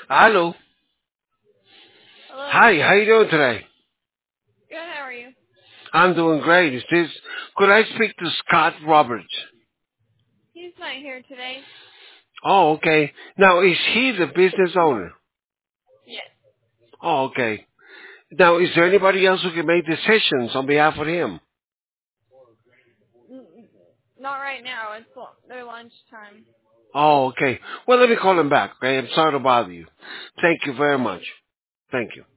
Hello. Hello. Hi, how you doing today? Good. How are you? I'm doing great. Could I speak to Scott Roberts? He's not here today. Oh, okay. Now, is he the business owner? Yes. Oh, okay. Now, is there anybody else who can make decisions on behalf of him? N- Not right now. It's their lunchtime. Oh, okay. Well, let me call him back, okay? I'm sorry to bother you. Thank you very much. Okay. Thank you.